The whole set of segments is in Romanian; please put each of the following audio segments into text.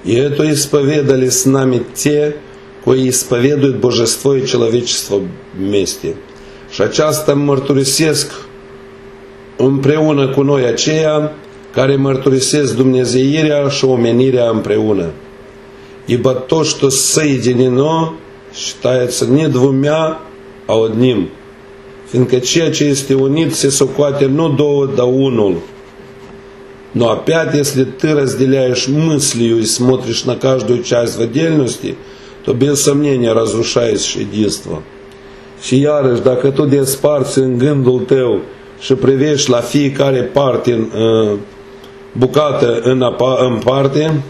И это исповедали с нами те, кои исповедуют божество и человечество вместе. Și aceasta mărturisesc împreună cu noi aceia care mărturisesc dumnezeirea și omenirea împreună. Ибо то, что соединено, считается не двумя, а одним. Fiindcă ceea ce este unit se socoate nu două, dar unul. Но опять, если ты разделяешь мыслью и смотришь на каждую часть в отдельности, то без сомнения разрушаешь единство. Și iarăși, dacă tu desparți în gândul tău și privești la fiecare parte bucată în parte,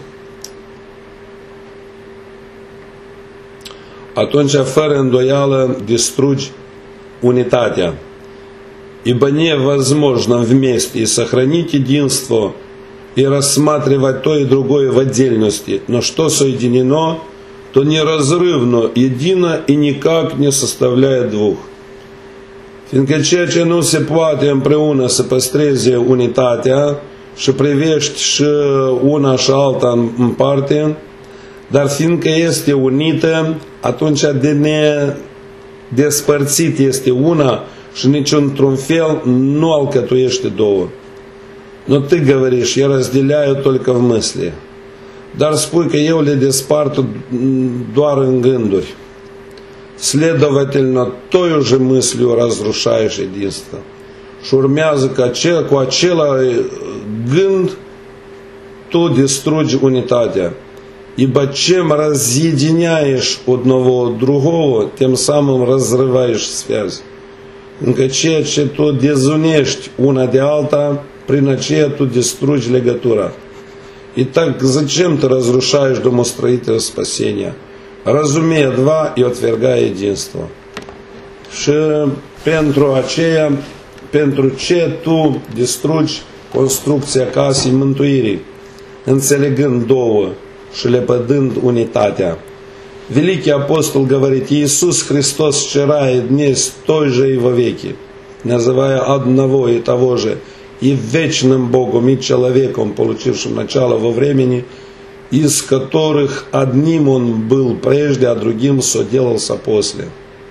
atunci, fără îndoială, distrugi унитатия. Ибо невозможно вместе и сохранить единство и рассматривать то и другое в отдельности, но что соединено, то неразрывно, едино и никак не составляет двух. Fiindcă ceea ce nu se poate împreună să păstreze unitatea și privești și una și alta în parte, dar fiindcă este unită, atunci de despărțit este una și nici într-un fel nu alcătuiește două. Но ты говоришь, я разделяю только в мысли. Dar spui că eu le despart doar în gânduri. Следовательно, той же мыслью разрушаешь единство. Și urmează că cu acela gând tu distrugi unitatea. Ибо чем разъединяешь одного от другого, тем самым разрываешь связь. Încă ceea ce tu dezunești una de alta, prin aceea tu distrugi legătura. Итак, зачем ты разрушаешь домостроителя спасения? Разумея два и отвергая единство. Și pentru aceea, pentru ce tu distrugi construcția casei mântuirii, înțelegând două și lepădând unitatea. Великий апостол говорит, Иисус Христос вчера и днес той же и во веки, называя одного и того же и вечным Богом, и человеком, получившим начало во времени, из которых одним Он был prежде, а другим соделался после.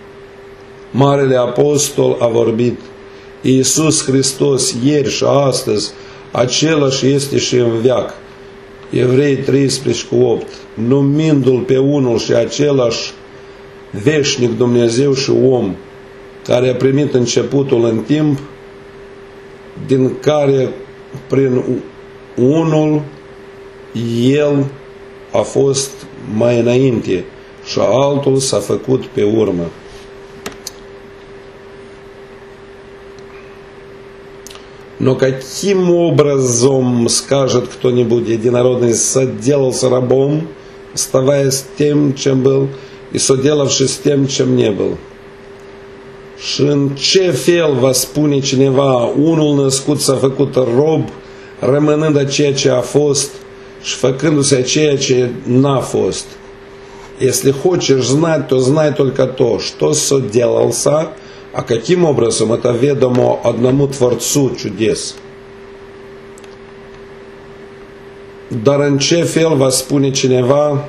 Marele apostol a vorbit, Iisus Hristos ieri și astăzi, același este și în veac. Evrei 13:8, numindu-L pe unul și același veșnic Dumnezeu și om, care a primit începutul în timp, din care prin unul El a fost mai înainte și altul s-a făcut pe urmă. Но каким образом, скажет кто-нибудь, единородный соделался рабом, оставаясь тем, чем был, и соделавшись тем, чем не был? Și în ce fel va spune cineva, unul născut s-a făcut rob, rămânând a ceea ce a fost și făcându-se a ceea ce n-a fost? Если хочешь знать, то знай только то, что соделался, а каким образом это ведомо одному Творцу чудес. Dar în ce fel va spune cineva,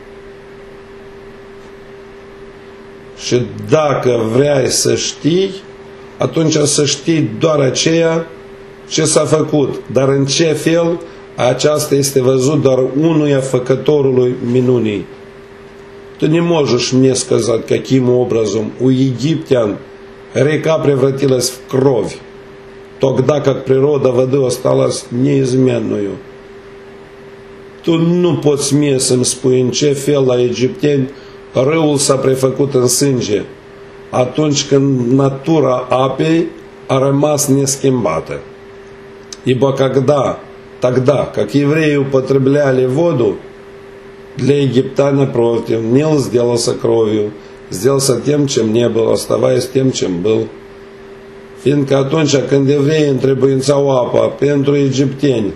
și dacă vrei să știi, atunci să știi doar aceea ce s-a făcut. Dar în ce fel, aceasta este văzut doar unuia făcătorului minunii. Ты не можешь мне сказать, каким образом у египтян река превратилась в кровь, тогда как природа воды осталась неизменную. Tu nu poți mie să-mi spui în ce fel la egipteni râul s-a prefăcut în sânge, atunci când natura apei a rămas neschimbată. Ибо тогда, как евреи употребляли воду, для египтян, напротив, Нил сделался кровью, сделался тем, чем не был, оставаясь тем, чем был. Fiindcă atunci când evreii întrebuințau apa pentru egipteni,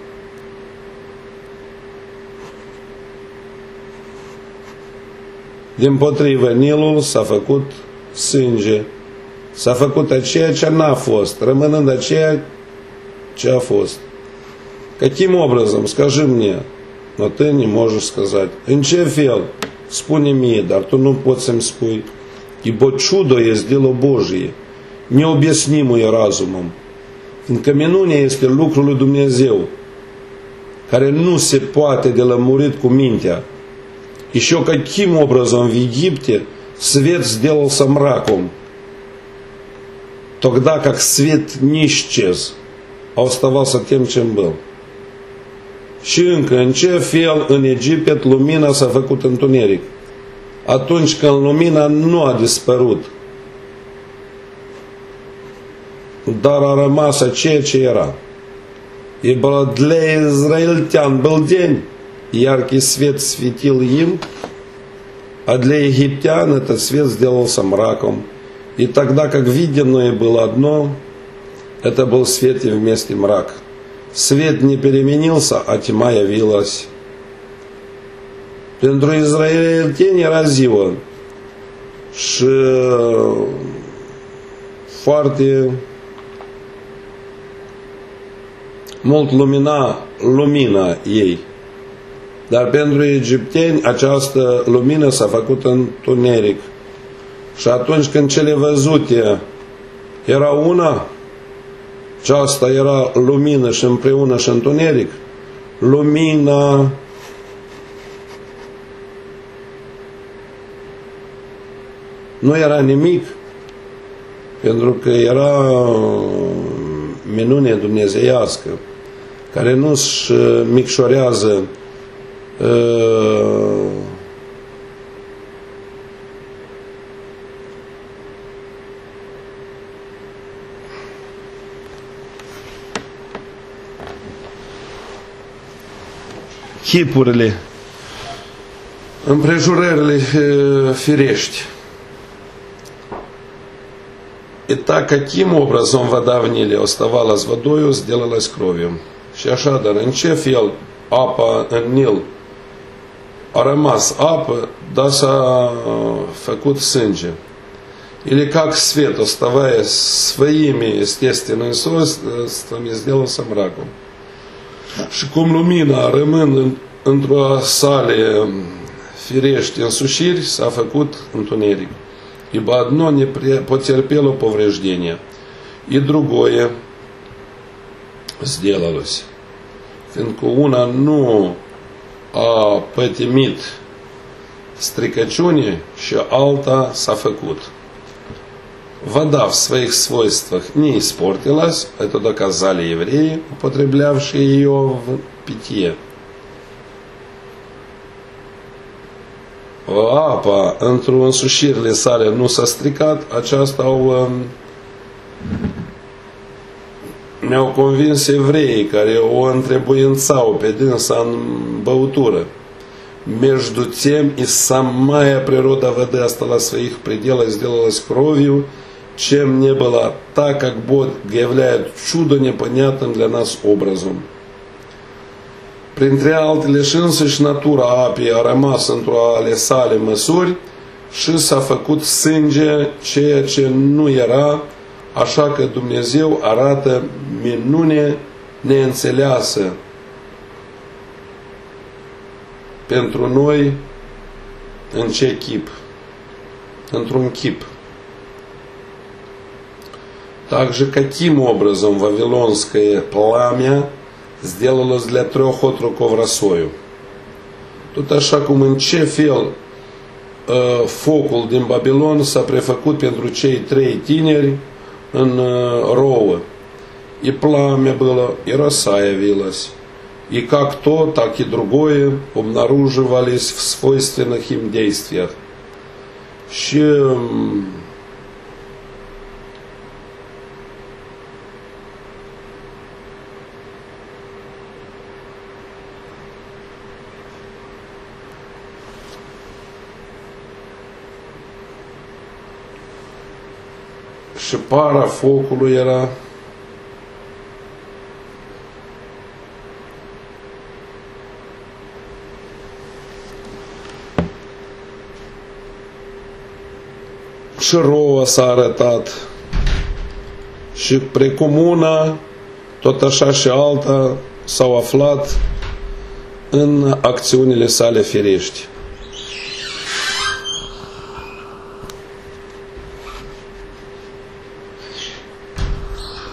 dimpotrivă, Nilul s-a făcut sânge, s-a făcut aceea ce n-a fost, rămânând aceea ce a fost. Каким образом, скажи мне, Но ты не можешь сказать. În ce fel? Spune mie, dar tu nu poți să-mi spui. Ибо чудо есть дело Божие, необъяснимое разумом. Fiindcă minunea este lucrul lui Dumnezeu, care nu se poate de lămurit cu mintea. Еще каким образом в Египте свет сделался мраком, тогда как свет не исчез, а оставался тем, чем был. Și încă, în ce fel în Egipt lumina s-a făcut întuneric, atunci când lumina nu a dispărut, dar a rămas aceea ce era. Ибо для израильтян был день, яркий свет светил им, а для египтян этот свет сделался мраком. И тогда, как виденное было одно, это был свет и вместе мрак. Свет не переменился, а тьма явилась. Pentru izraeliteni era ziua și foarte mult lumina ei. Dar pentru egipteni această lumină s-a făcut întuneric. Și atunci când cele văzute era una, aceasta era lumină și împreună și întuneric, lumina nu era nimic, pentru că era minune dumnezeiască, care nu-și micșorează chipurile, împrejurările firești. Итак, каким образом вода в Ниле оставалась водою, сделалась кровью. Și așadar, în ce fel apa în Nil a rămas apă, dar s-a făcut sânge. Или как свет, оставаясь своими естественными свойствами, сделался мраком. Și cum lumina, rămânând într-o sale firești însușiri, s-a făcut întuneric. Ибо одно не потерпело повреждения, и другое сделалось. Fiindcă una nu a pătimit stricăciune și alta s-a făcut. Вода в своих свойствах не испортилась, это доказали евреи, употреблявшие ее в питье. Apa, într-o însușirile sale, nu s-a stricat, aceasta ne-au convins evreii care o întrebuințau pe dânsa în băutură. Между тем и самая природа воды осталась в своих пределах, сделалась кровью, чем не была, так как Бог являет чудо непонятным для нас образом. Printre altele și însăși natura apei a rămas într-o ale sale măsuri și s-a făcut sânge ceea ce nu era, așa că Dumnezeu arată minune neînțeleasă pentru noi în ce chip? Într-un chip. Также каким образом вавилонское пламя сделалось для 3 отроков росою. Tot așa cum în ce fel focul din Babilon s-a prefăcut pentru cei 3 tineri în rouă. И пламя было, и роса явилась. И как то, так и другое обнаруживались в свойственных им действиях. Și para focului era și rouă s-a arătat și precum una, tot așa și alta s-au aflat în acțiunile sale firești.